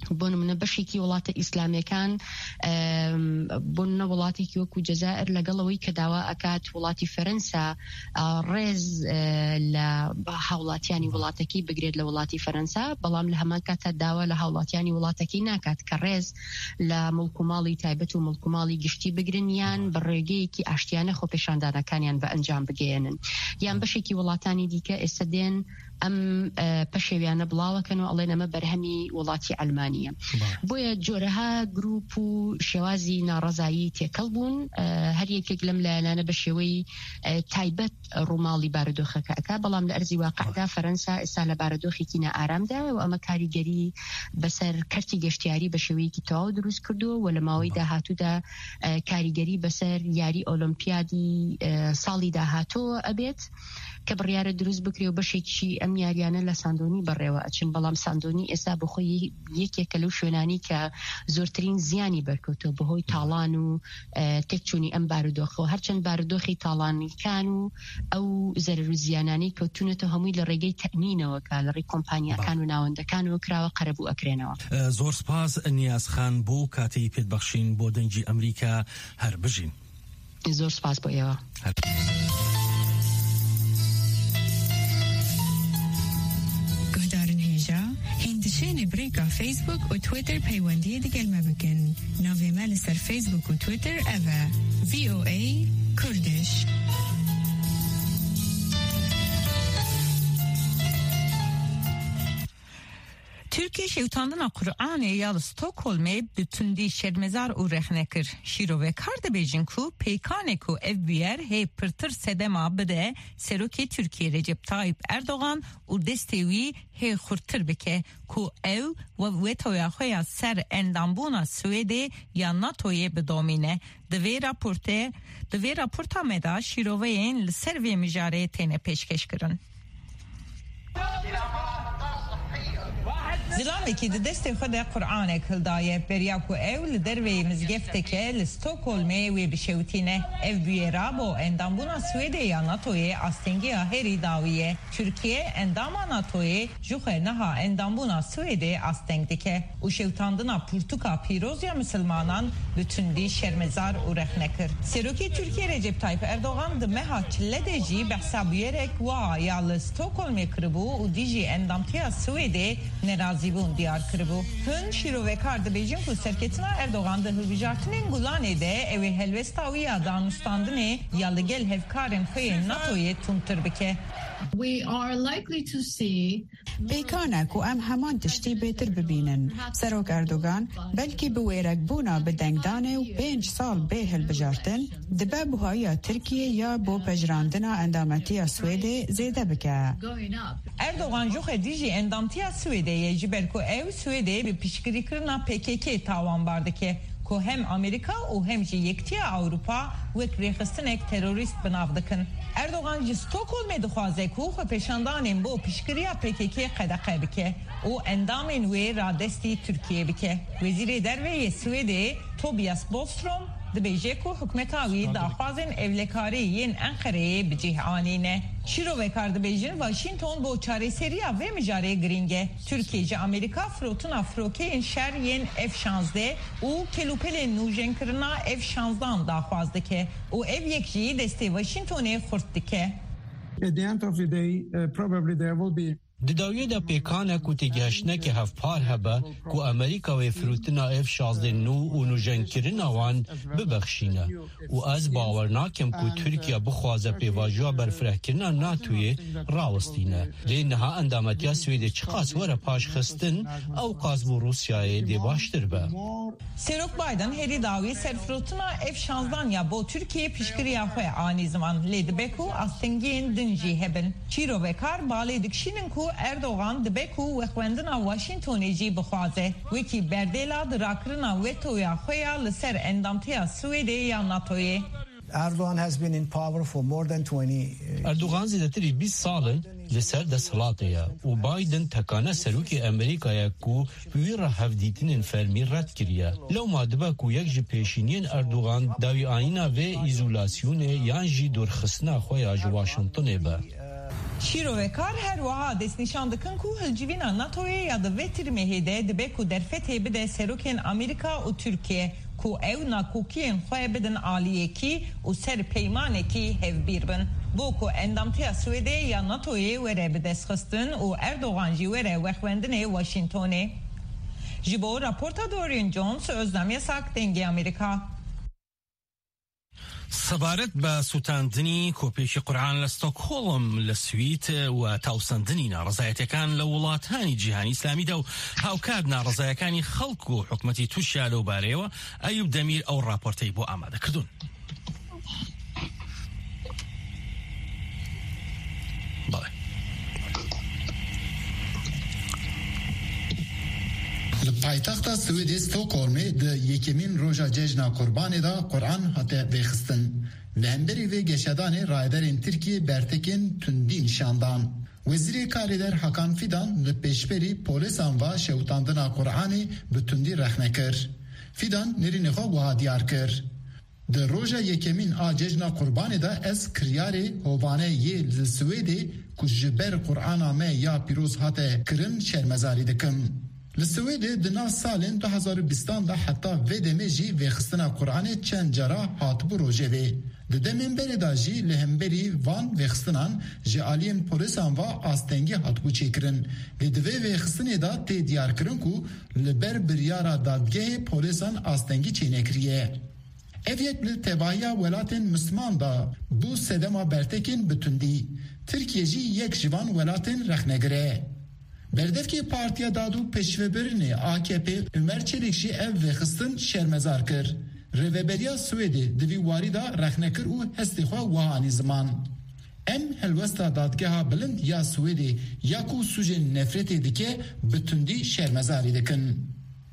بۆ نمونە بەشێکی وڵاتە ئیسلامیەکان بۆ وڵاتێکی وەکو جەزائر لەگەڵەوەی کە داوا ئەکات وڵاتی فەرەنسا ڕێز لە هاوڵاتیانی وڵاتەکەی بگرێت لە وڵاتی فەرەنسا، بەڵام لە هەمان کاتە داوا لە هاوڵاتیانی وڵاتەکەی ناکات کە ڕێز لە مڵکوماڵی تایبەت و مڵکوماڵی گشتی بگرن یان بە ڕێگەیەکی ئاشتیانە خۆپێشاندانەکانیان بە ئەنجام بگەێنن، یان بەشێکی وڵاتانی دیکە ئێستا دێن ئەم پەشێویانە بڵاوەکەن و ئەڵێن ئەمە بەرهەمی وڵاتی ئەلمانیە. بۆیە جۆرەها گروپ و شێوازی ناڕەزایی تێکەڵ بوون، هەر یەکێک لەم لایەنانە بە شێوەی تایبەت ڕووماڵی بارودۆخەکە ئەکا، بەڵام لە ئەرزی واقعدا فەرەنسا ئێستا لە بارودۆخێکی نائارامدا و ئەمە کاریگەری بەسەر کەرتی گەشتیاری بە شێوەیەکی تەواو دروست کردووە و لە ماوەی داهاتوودا کاریگەری بەسەر یاری ئۆلۆمپیادی ساڵی داهاتۆ ئەبێت کە بڕیارە دروست بکرێ و بەشێکی ئەم یاریانە لە ساندۆنی بەڕێوە ئەچن، بەڵام ساندۆنی ئێستا بەخۆی یەکێکە لەو شوێنانی کە زۆرترین زیانی بەرکەوتەوە بەهۆی تاڵان و تێکچوونی ئەم بارودۆخەوە، هەرچەند بارودۆخی تاڵانیکان و ئەو زەرەر و زیانانەی کەوتونەتە هەمووی لە ڕێگەی تەمینەوەکە لە ڕێی کۆمپانیاکان و ناوەندەکانەوە کراوە قەرەبوو ئەکرێنەوە. زۆر سپاس نیازخان بۆ کاتەی پێتبەخشین بۆ دەنگی ئەمریکا هەر بژین. زۆر سپاس بۆ ئێوە. هندشين بريكا فيسبوك و تويتر پەیوەندی دگەل بکن. ناوێمە لەسەر فیسبوک و تویتر ئەڤە V O A کوردش. Türkiye şevtandına Kur'an'ı yalı Stockholm'e bütündi şermezar u rehnekir. Şiro ve Kardebejin ku peykane ku ev büyer hey pırtır sedema bide seroke Türkiye Recep Tayyip Erdoğan u destevi hey khurtır bike ku ev ve vetoya khoya ser endambuna Suede ya NATO'ye bedomine. Dve raporte dve raporta meda şiro ve yen li serve mijare tene peşkeş kırın. زلامی که دست خود قرآن کلدایه بریاکو اول دروی مزگفتکه لستوکولمه و بشوتینه اف بیرا با اندامبونا سویده یا ناتوی استنگی هری داویه ترکیه انداما ناتوی جوخه نها اندامبونا سویده استنگدکه و شوتاندنا پورتوکا پیروزیا مسلمانان bütündi şermezar u rehnekir. Seroki Türkiye Recep Tayyip Erdoğan dmeha çilledeci behsabiyerek va ya Stockholm'e kırbu u diji endamtiya Suede nerazibun diyar kırbu. Hün şiro ve kardebejin ku serketina Erdoğan da hırbijartinin gulanede evi helvestaviya danustandine yalı gel hevkaren kıyın NATO'ye tuntur bike. We are likely to see Pekana ku em heman tiştî bêtir bibînin. Serok Erdogan belkî bi wêrekbûna bi dengdanê û pênc sal bê hilbijartin dibe buhaya Tirkiye ya bo pejrandina endametiya Swêdê zêde bike. Erdogan jûxê dijî endamtiya Swêdê ji ber ku ew Swêdê bi piştgirîkirina P K K tawan bar dike. Ku hem Amerika û hem jî Yektiya Awropa wek rêxistinek terorîst binav dikin. Erdogan ji Stockholmê dixwaze ku xwepêşandanên bo piştgiriya P K K qedeqe bike û endamên wê radestî Tirkiye bike. Wezîrê Derveyê Swêdê Tobias Billström dibêje ku hikûmeta wî daxwazên evlekarî yên Enqereyê bicih anîne. Şiro ve kardibêjin Washington bo çareseriya vê mijarê giring e. Türkiye ji Amerika firotuna firokeyên şer yên F şanzdeh û kelûpelên nûjenkirina F şanzdan daxwaz dike û ev yek jî destê Washingtonê xurt dike. At the end of the day, uh, probably there will be Didawiyê de pêkanek û têgihiştinekê hevpar hebe ku Amerîka wê firotina ev şazdên nû û nûjenkirina wan bibexşîne û ez bawer nakim ku Tirkiye bixwaze pêvajoya berfirehkirina NATOyê rawistîne. Lê niha endametiya Swêdê çi qas were paşxistin ew qas bû Rusyayê dê baştir be. Serok Biden herî dawî serfirotina ev şanzdan ya bo Tirkiye piştgiriya xwe anî ziman lê dibe ku astengiyên din jî hebin. Çîro ve kar balê dikşînin ku Erdoğan dibe ku wexwendina Washingtonê jî bixwaze. Wekî berdêla dirakirina vetoya xwe ya li ser endamtiya Swêdê ya NATOyê. Erdogan has been in power for more than twenty. Erdogan zêdetirî bîst salin li ser desthilatê ye û Biden tekane serokê Amerîkaya ku wî re hevdîtinên fermî red kiriye. Lewma dibe ku yek ji pêşîniyên Erdogan dawî anîna vê îzolasyonê yan jî dorxistina xwe ya ji Washingtonê be. شیروکار هر وها دست نشان دکن کو هلجیوینا ناتوی یا دویتر مهده دبه کو در فتح بده سروکن امریکا و ترکیه کو او ناکوکین خواه بدن آلیه کی و سر پیمانه کی هف بیربن بو کو اندامتی سویده یا ناتوی وره بدست خستن و اردوغان جی وره وخوندن واشنطونه جبو راپورتا دورین جونز özlem sak دنگی امریکا سەبارەت بە سووتاندنی کۆپێکی قورعان لە ستۆکهۆڵم لە سوید و تاوسەندنی ناڕزایەتەکان لە وڵاتانی جیهانی ئیسلامیدا و هاوکات ناڕزایەکانی خەڵک و حکومەتی تووشیا لەو بارەیەوە ئەیوب دەمیر ئەو راپۆرتەی بۆ ئامادەکردوون. بەڵێ Li paytaxta Swêdê Stockholmê di yekemîn roja cejna Qurbanê da Qur'an hate vêxistin. Li hemberî vê geşedanê rayedarên Tirkiye bertekên tundî nişandan. Wezîrê Karêder Hakan Fidan li pêşberî polîsan va şewtandina Qur'anê bi tundî rexne kir. Fidan nêrînê xwe wiha diyar kir. Di roja yekemîn a cejna Qurbanê da ez kiryarê hovane yê li Swêdê ku ji ber Qur'ana me ya pîroz hate kirin şermezarî dikim. Li Swêdê di nav salên du hezar û bîstan da heta vê demê jî vêxistina Qur'anê çend cara hatibû rojê vê. Di demên berê da jî li hemberî van vêxistinan ji aliyên polîsan va astengî hatibû çêkirin. Lê di vê vêxistinê da tê diyarkirin ku li ber biryara dadgehê polîsan astengî çênekiriye. Ev yek li tevahiya welatên Müslüman da bû sedema bertekên bi tundî. Tirkiye jî yek ji van welatên rexnegire. Berdevkê Partiya Dadu Peşvebirinê A K P Ömer Çelik jî ev vêxistin şermezar kir. Rêveberiya Swêdê di vî warî da rexnekir û hestê xwe wiha anî ziman. Em helwesta dadgeha bilind ya Swêdê ya ku sûcên nefretê dike bi tundî şermezarî dikin.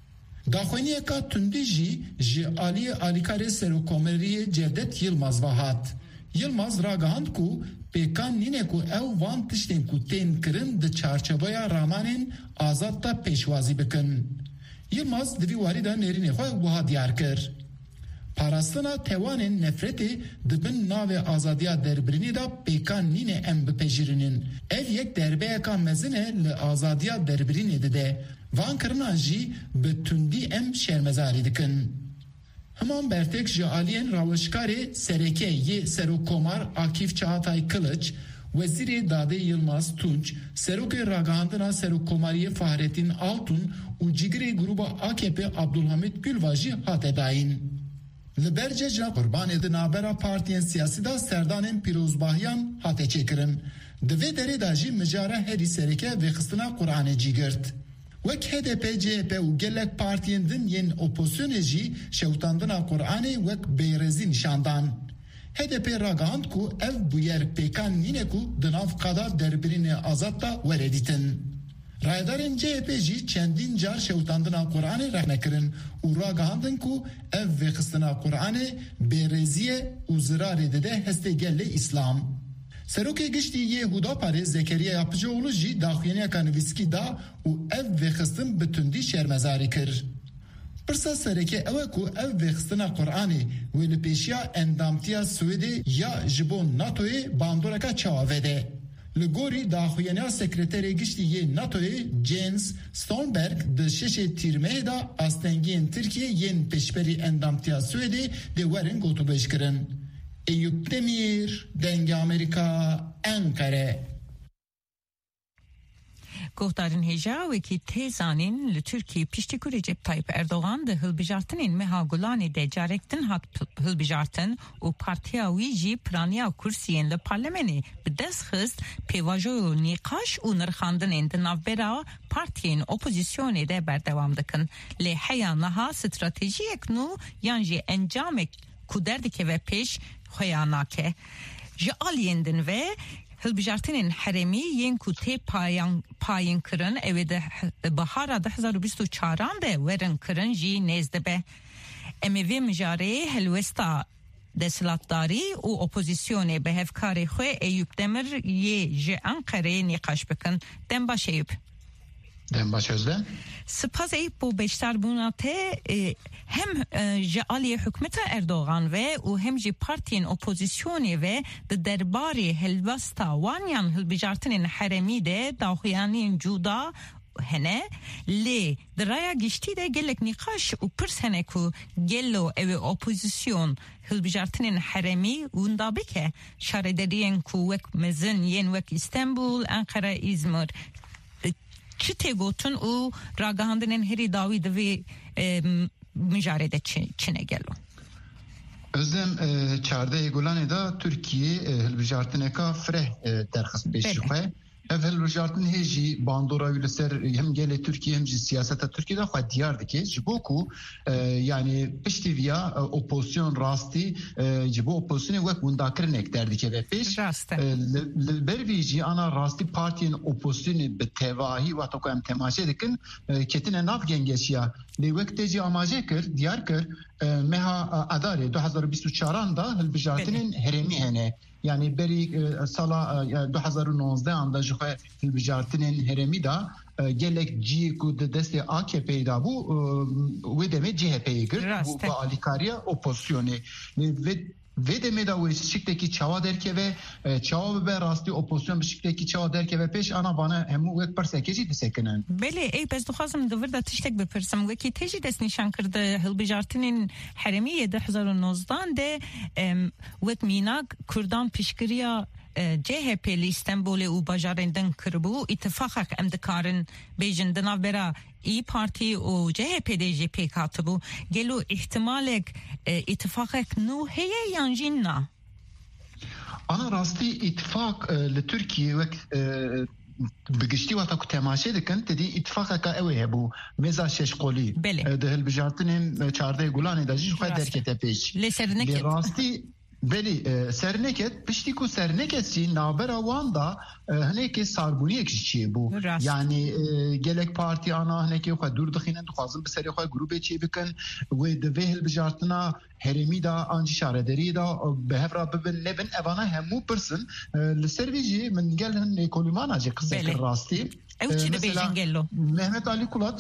Daxweniyeka tundî jî ji aliyê alîkarê Serokkomariyê Cevdet Yılmaz ve hat. Yılmaz ragihand ku pêkan nîne ku ew van tiştên ku tên kirin di çarçeveya ramanên azad da pêşwazî bikin. Yılmaz di vî warî da nêrînê xwe wiha diyar kir. Parastina tewanên nefretê dibin navê azadiya derbirinê da pêkan nîne em bipejirinin. Ev yek derbeyeka mezin e li azadiya derbirinê dide. Van kirinan jî bi tundî em şermezarî dikin. Heman bertek ji aliyên rawişkarê sereke yê Serokkomar Akif Çağatay Kılıç, Wezîrê Dadê Yılmaz Tunç, Serokê ragihandina Serokkomariyê Fahrettin Altun û cigirê gruba A K P Abdulhamid Gülva jî hate dayîn. Li ber cejna Qurbanê di navbera partiyên siyasî da serdanên pîrozbahiyan hate çêkirin. Di vê derê da jî mijara herî sereke vêxistina Qur'anê cî girt. Wek H D P, C H P û gelek partiyên din yên opozisyonê jî şewtandina Qur'anê wek bêrezî nişandan. H D P ragihand ku ev bûyer pêkan nîne ku di nav qada derbirînê azad da were dîtin. Rayedarên C H P jî çendîn car şewtandina Qur'anê rexnekirin û ragihandin ku ev vêxistina Qur'anê bêreziye û zirarê dide hestê gelê İslam. Serokê Giştî yê Hudaparê Zekeriya Yapıcıoğlu jî daxuyaniyeka nivîskî da û ev vêxistin bi tundî şermezarî kir. Pirsa sereke ew e ku ev vêxistina Qur'anê wê li pêşiya endamtiya Swêdê ya ji bo NATOyê bandoreka çawa vede. Li gorî daxuyaniya sekreterê Giştî yê NATOyê Jens Stoltenberg di şeşê tîrmeyê da astengiyên Tirkiye yên pêşberî endamtiya Swêdê dê werin gotûbêj kirin. Eyüp Demir, Denge Amerika, Ankara. Guhdarın heja ve ki tezanin li Türkiye piştiku Recep Tayyip Erdoğan de hilbijartının mehagulani de carektin hat hilbijartın u partiya wî praniya kursiyen li parlamenê bi dest xist pêvajoya nîqaş û nirxandinên di navbera partiyên opozisyonê de berdewam dikin. Lê heya niha stratejiyek nû yan jî encamek ku derdikeve pêş xweya nake. Ji aliyên din ve hilbijartinên heremî yên ku tê payên kirin ew de bihara du hezar û bîst û çaran de werin kirin jî nêz dibe. Em ê vê mijarê helwesta desthilatdarî û opozisyonê bi hevkarê xwe Eyüp Demir yê ji Enqereyê nîqaş bikin. Dem baş Eyüp. dem baş özlem سپاس ای بو بیشتر بوناته هم جعالی حکمت اردوغان و و هم جی پارتین اپوزیسیونی و درباری هلوستا وانیان هلبجارتن حرمی ده داخیانی جودا هنه لی درایا گشتی ده گلک نقاش و پرس هنه کو گلو او اپوزیسیون هلبجارتن حرمی وندابی که شاردرین کو وک مزن ین وک استانبول انقره ازمر چی تگوتون او راگاهندنین هری داوید و mücarede Çin'e geliyor. Özlem çarda Gulani da Türkiye hilbijartıneka freh derxist beşikhe. Evvel rujartın heji bandora yülser hem gele Türkiye hem siyasete Türkiye'de xwe diyar dike ji bo ku yani piştiviya opozisyon rastî ji bo opozisyonê wek wendakirinek derdike ve pêş li ber vî jî ana rastî partiyên opozisyonê bi tevahî wata ku em temaşe dikin ketine nav gengeşiya lê wek tê jî amaje kir diyar kir meha adarê du hezar û bîst û çaran da hilbijartinên herêmî hene. Yani beri sala du hezar û nonzdeh anda ji xwe hilbijartinên herêmî da gelek cî ku di destê A K P'yê da bû wê demê C H P'yê kir bu alîkariya opozisyonê ve ve demê da wê şiktekî çawa derkeve çawa bibe rastî opozisyon bi şiktekî çawa derkeve pêş ana bana hemû wek pirsekê jî disekinin. Belê ey bez dixwazim di vir de tiştek bipirsim wekî tê jî destnîşan kirdi hilbijartinên herêmiyê di hezar û nozdan de wek mînak Kurdan piştgiriya C H P'li İstanbul'e u bajarên din kiribû ittifaqek em dikarin bêjin di navbera İyi Parti û C H P'de jî pêk hatibû gelo ihtimalek ittifaqek nû heye yan jî na? Ana rastî ittifaq li Türkiye wek bi giştî wata ku temaşe dikin tedî ittifaqeka ew ê hebû mêza şeşqolî di hilbijartinên çardeyê Gulanê de jî xwe derkete pêş. Lê serneket. Rastî Belî serneket piştî ku serneket jî navbera wan da hinekê sarbûniyek jî çê bû. Yani gelek partî ana hinekê xwe dûr dixînin dixwazin bi serê xwe grûpê çê bikin wê di vê hilbijartina herêmî da an jî şarederî da bi hev re bibin nebin evana hemû pirsin li ser vê jî min gel hin nêkolîmana jî qizekir rastî. Ew çi dibêjin gelo? Mehmet Ali Kulat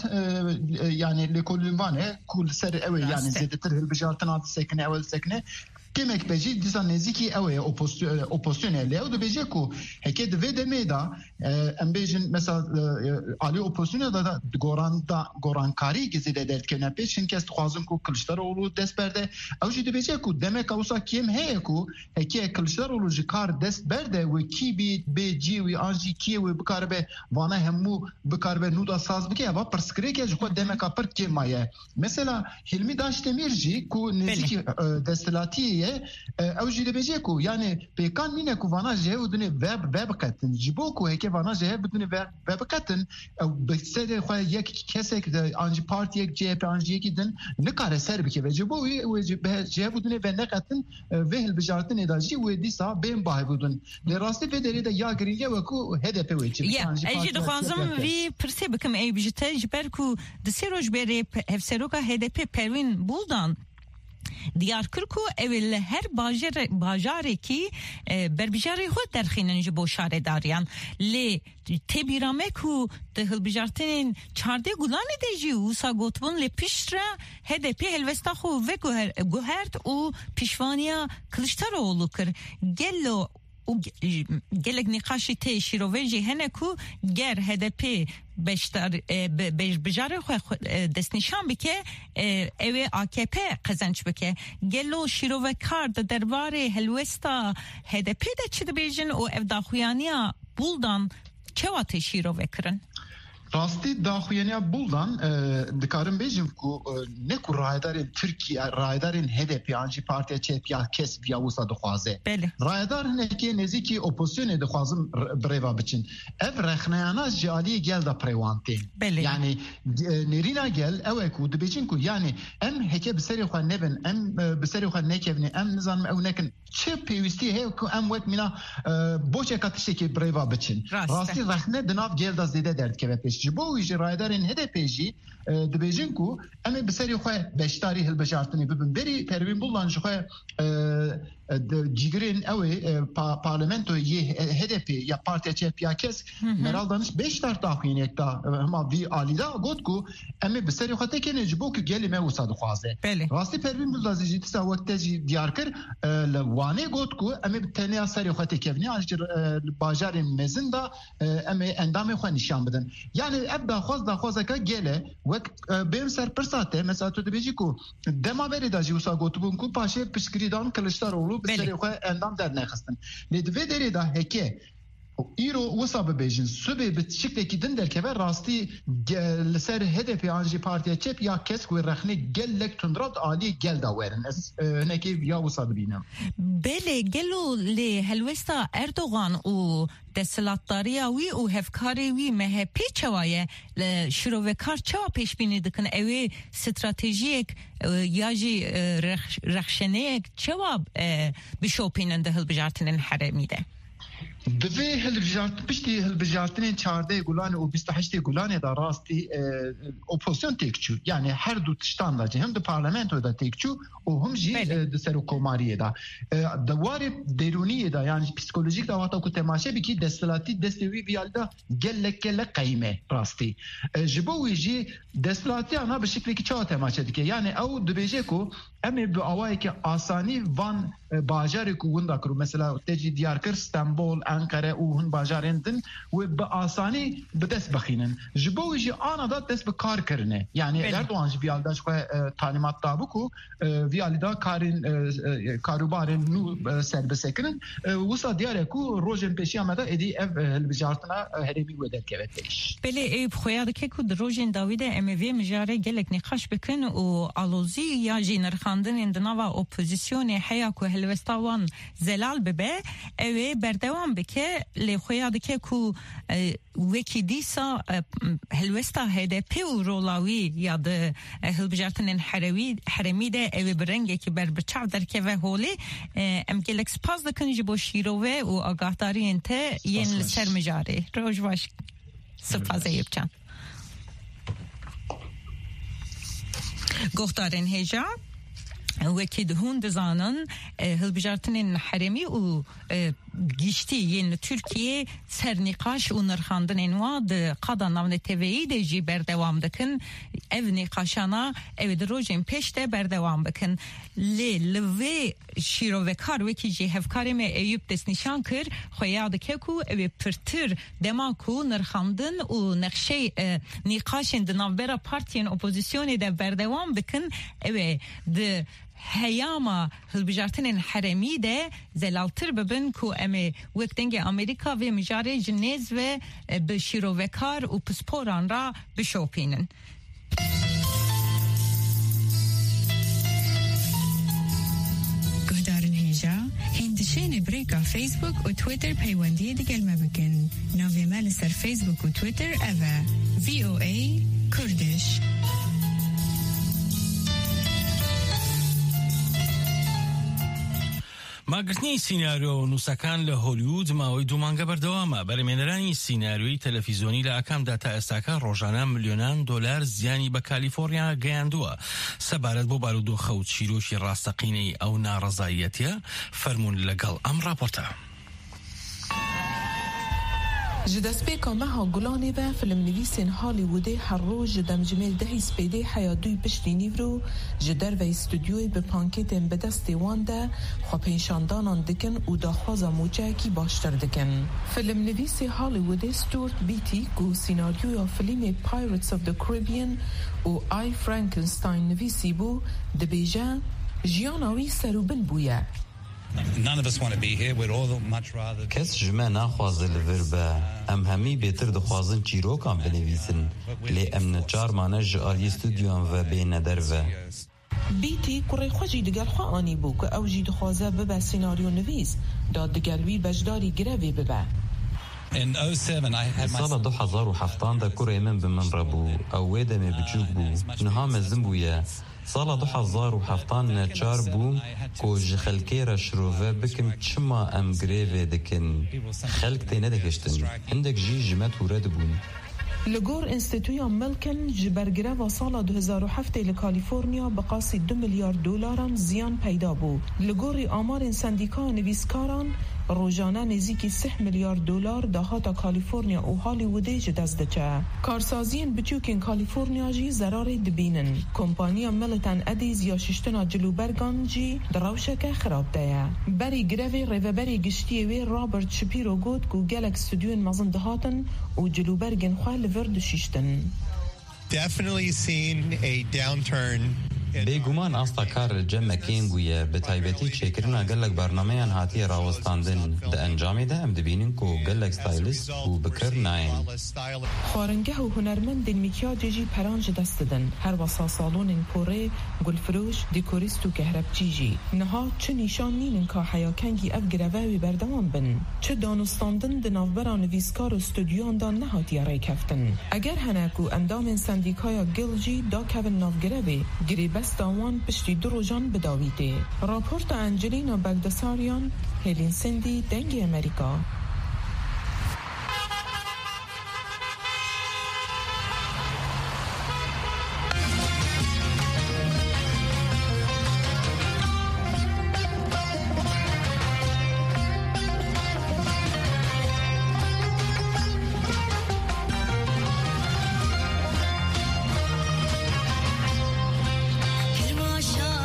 yani lêkolîn e ku li ser ew ê yani zêdetir hilbijartina disekine ew disekine kemek bejî dîsa nêzîkî ew ê opozisyonê lê ew dibêje ku heke di vê demê da em bêjin mesela alî opozisyonê da goran da gorankarî gizî de derdkevne pêş hin kes dixwazin ku Kılıçdaroğlu dest berde ew jî dibêje ku demek wisa kêm heye ku heke Kılıçdaroğlu ji kar dest berde wê kî bî bê cî wî an jî kî wê bikaribe vana hemû bikaribe nû da saz bike eva pirskirêke ji xwe demeka pir kêm maye. Mesela Hilmi Daşdemir jî ku nêzîkî desthilatiyê ew jî dibêje ku yani pêkan mîne ku vana ji hev dinê ve biketin ji bo ku heke vana ji hev dinê ve biketin ew bi serê xwe yek kesek de an jî partiyek C H P an jî yekî din nikare ser bike ve ji bo wê ji hev dinê ve neqetin vê hilbijartinê da jî wê dîsa bên bahê bûdin. Lê rastî vê derê de ya girînge weku H D P wê çi ey jî dixwazim vî pirsê bikim ey bijî te ji ber ku di sê roj berê hevseroka H D P Pervin Buldan diyar kir ku ew li her bajarekî berbijarê xwe derxînin ji bo şaredariyan lê têbîrame ku di hilbijartinên çardê Gulanê de jî wisa gotbûn lê piştre H D P helwesta xwe ve guhert û pişvaniya Kılıçdaroğlu kir gelo û gelek nîqaşî tê şîrovê jî hene ku ger H D P beştar bejarê xwe destnîşan bike ew ê A K P qezenç bike gelo şîrovekar di derbarê helwesta H D P de çi dibêjin û ev daxuyaniya Buldan çawa tê şîrovekirin? Rastî daxuyaniya Buldan dikarin bêjim ku ne ku rayedarên Tirkiye rayedarên H D P an jî partiya Ç H P ya kes viya wisa dixwaze. Rayedar hinekê nêzîkî opozisyonê dixwazin birêva biçin. Ev rexneyana ji aliyê gel da pirêwan tê. Yani nêrîna gel ew e ku dibêjin ku yani em heke bi serê xwe nebin em bi serê xwe nekevne em nizanim ew nekin çi pêwîstî heye ku em wek mîna boçeka tiştekê birêva biçin. Rastî rexne di nav gel da zêde derdkeve pêş. جبو ویژ رایدارین هده پیجی دبیجن کو اما بسری خواه بشتاری هلبجارتنی ببین بری پروین بولان خواه جیگرین اوی پارلمنتو یه هدپی یا پارتی چه پیاکس مرال دانش بیشتر تاخین یک تا هما وی آلیدا گفت کو اما بسری خواه تکنه جبو که گلی ما وساد خوازه راستی پروین بولان جیتی سا وقت جی دیار کر لوانه گفت کو اما تنیا سری خواه تکنی آنجر باجار مزن دا اما اندام خواه نشان بدن یعنی ابدا خواز دا خوازه که گله وقت بیم سر پرساته مثلا تو دبیجی کو دما بری دا جیوسا گفت بون کو پاشه پشکریدان کلشتر بسری خواه اندام در نخستن لیدوه داری دا هکه ایرو وصا ببیجن سوبه به شکلی که دن در که راستی لسر هدف آنجی پارتیا چپ یا کس که رخنه گل لک تندرات آلی گل دا ورن از هنکی یا وصا ببینم بله گلو لی هلوستا اردوغان و دستلاتداریا وی و هفکاری وی مه پیچوایه شروع کار چوا پیش بینی دکن اوی استراتژیک یا جی رخشنه چوا بشوپینن ده هلبجارتنن حرمی ده دوی هلبجارت پشتی هلبجارتنین چارده گلانه و بیست و هشت گلانه دا راستی اپوزیسیون تکچو یعنی هر دو تشتان دا هم دو پارلمنتو دا تکچو و هم جی دو سروکوماریه دا دوار درونیه دا یعنی پسیکولوژیک دا واتا کو تماشه بکی دستلاتی دستوی بیال دا گلک گلک قیمه راستی جبوی جی دستلاتی انا به شکلی که چا تماشه دیگه یعنی او دو بیجه کو امی به آوائی که آسانی وان باجاری کو وندا کرو مثلا تجی دیار کر استانبول انقره و هن باجارین دن و به آسانی به دست بخینن جبوی جی آنا دا دست به کار کرنه یعنی اردوان جی بیال داش خواه تعلیمات تابو کو ویالی دا کارین کاروبارین نو سر بسکنن وسا دیاره کو روژن پیشی آمده ادی اف هلبجارتنا هرمی ودر که بتیش بله ای بخویاد که کود روژن داویده اموی مجاره گلک نقاش بکن و آلوزی یا جی نرخاندن اندناوا اپوزیسیون حیا که هلوستاوان زلال ببه اوی بردوان بکه لی خویاد که کو وکی دیسا هلوستا هده پیو رولاوی یا ده هلبجارتنن حرمی ده اوی برنگه که بر بچاو در که و هولی ام گلک سپاس دکن جبو شیروه و آگاهداری انته ین لسر مجاره روش باش سپاس ایب چند گفتارن هجا وکی دهون دزانن هلبجارتنین حرمی و گیشتی ین ترکیه سرنقاش و نرخاندن انوا ده قادا ناون تیوی ده جی بردوام دکن او نقاشانا او ده روژین پیش ده بردوام بکن لی لوی شیرو وکار وکی جی هفکاری می ایوب دست نشان کر خویاد که کو او پرتر دماکو نرخاندن و نقشه نقاشن ده ناوبرا پارتین اپوزیسیونی ده بردوام بکن او ده هیاما هلبجارتنین حرمی ده زلالتر ببن کو امی وقتنگ امریکا و مجاره جنیز و بشیرو وکار و پسپوران را بشوپینن گهدارن هیجا هندشین بریکا فیسبوک و تویتر پیوندی دیگل مبکن ناوی مال سر فیسبوک و تویتر اوه وی او ای کردش ماگرتنی سیناریو نووسەکان لە هۆلیوود ماوەی دوو مانگە بەردەوامە بەرهێنەرانی سیناریۆی تەلەڤیزۆنی لە ئاکامدا تا ئێستاکە ڕۆژانە ملیۆنان دۆلار زیانی بە کالیفۆرنیا گەیاندووە سەبارەت بۆ بارودۆخە و چیرۆکی ڕاستەقینەی ئەو ناڕەزایەتیە فەرموون لەگەڵ ئەم راپۆرتە جدسبيكا معها قولاني با فيلم نويسين هوليوودي حرو جدم جميل دهي سبيدي حيادوي بشتي نيفرو جدر و استوديوي بپانكيتين بدستي واندا خوابين شاندانان دكن و داخوازا موچاكي باشتر دكن فيلم نويسي هوليوودي ستورت بيتي كو سيناريو فيلم Pirates of the Caribbean و آي فرانكنستاين نويسي بو دبيجا جياناوي سروبن بويا None of us want to be here. We'd all much rather. کس جمع نخوازه لوربه ام همی بهتر دخوازن چیروکان بنویسن لی ام نچار مانج آلی استودیوان و بین درو بیتی کره خوشی دگل خواه آنی بو که او جی دخوازه ببه سیناریو نویس داد دگلوی بجداری گروی ببه سال دو هزار و هفتان دا کره من بمن ربو او ویده می بچوک بو نها مزن بویه سال دو هزار و هفتان نچار بو کو جخلکی را شروع بکم چما ام گریو دکن خلق تینه دکشتن هندک جی جمت ورد بون لگور انستیتویا ملکن جبرگره و سال دو هزار و هفت لکالیفورنیا بقاسی دو میلیارد دلارم زیان پیدا بود. لگور آمار سندیکا نویسکاران روزانه نزدیک سه میلیارد دلار دهات کالیفرنیا و هالیوود جدست دچه. کارسازی بچوکین کالیفرنیا جی ضرر دبینن. کمپانیا ملتن ادیز یا ششتنا جلوبرگان جی دراوشک خراب دیا. بری گروی ریوبری گشتی وی رابرت شپیرو گوت کو گلک استودیو مزن دهاتن و جلوبرگن خواه ورد ششتن. Definitely seen a downturn. بێگومان ئاستا کار جەمەکەین بوویە بە تایبەتی چێکردنا گەلک بەرنامەیان هاتیە ڕاوەستاندن دە ئەنجامیدا ئەم دەبینین کۆ گەلک ستایلیست و بکر ناین. خوارنگه و هنرمندین میکیاجی پرانج دەستدن هەر وەسا ساڵۆنین پۆڕێ گولفرۆش دیکۆریست و کەهرەبچیژی نەها چ نیشان نینن کا حیاکەنگی ئەف گرەڤاوی بەردەوام بن چ دانوستاندن د ناوبەرا نویسکار و ستودیۆندا نەهاتیە ڕێکەفتن ئەگەر هەناک و ئەندامên سەندیکایا گڵجی داکەون ناوگرەvê girêbest داوان پشتی دو روزان بداویده. راپورت انجلینا بگدساریان هلین سندی دنگ امریکا.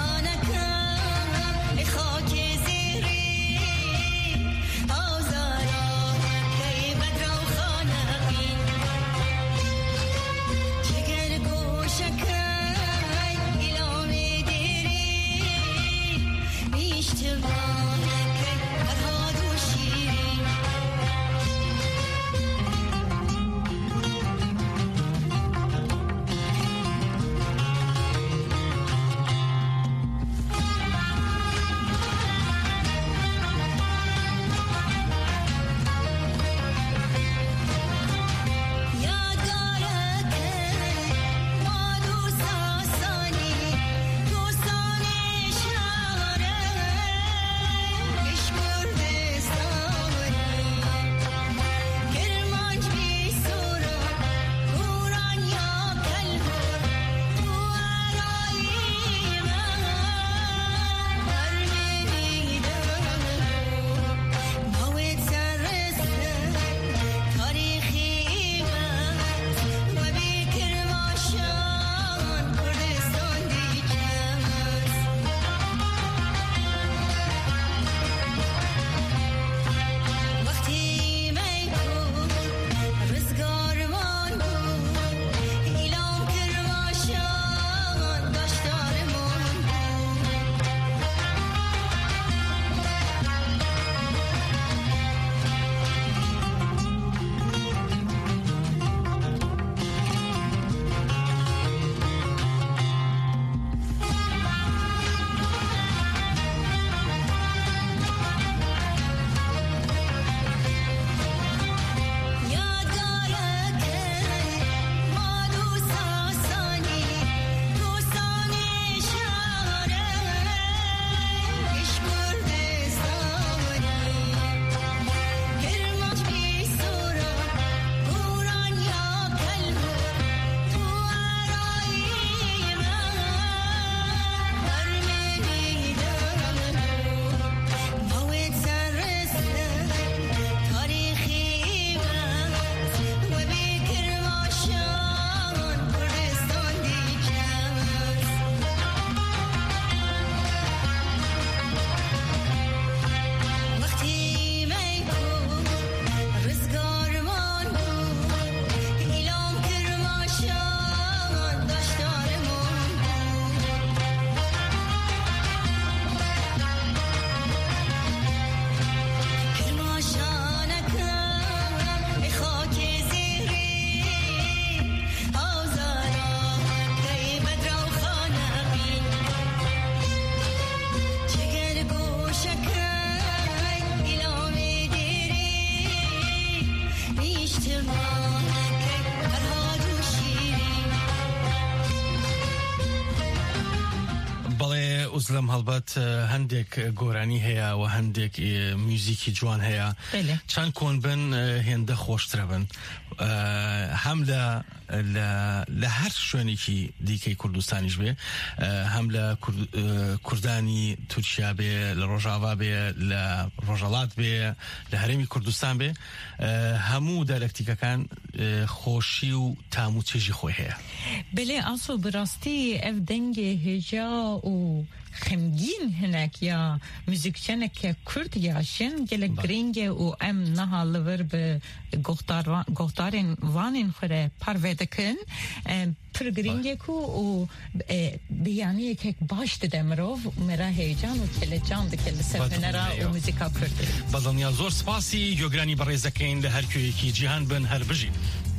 خاک زیری آزار باز لم هەڵبەت هەندێک گۆرانی هەیە و هەندێک میوزیکی جوان هەیە چەند کۆن بن هێندە خۆشترە بن هەم لە لە هەر شوێنێکی دیکەی کوردستانیش بێ هەم لە کوردانی تورکیا بێ لە ڕۆژاوا بێ لە ڕۆژەڵات بێ لە هەرێمی کوردستان بێ هەموو دایلەکتیکەکان خۆشی و تام و چێژی خۆی هەیە بلێ ئاسۆ بڕاستی ئەف دەنگێ هێژا و خمگین هنک یا موزیکچنک کرد یاشن گلک گرینگه و ام نها لور به گفتارن وانین خوره پرورده کن پر گرینگه کو و بیانی یک باش ده مروف مرا هیجان و تلجان ده کل سفنرا و موزیکا کرد بەڵام زۆر سپاسی گۆگرانی بەڕێزەکەین لە هەر کوێیەکی جیهان بن هەر بژین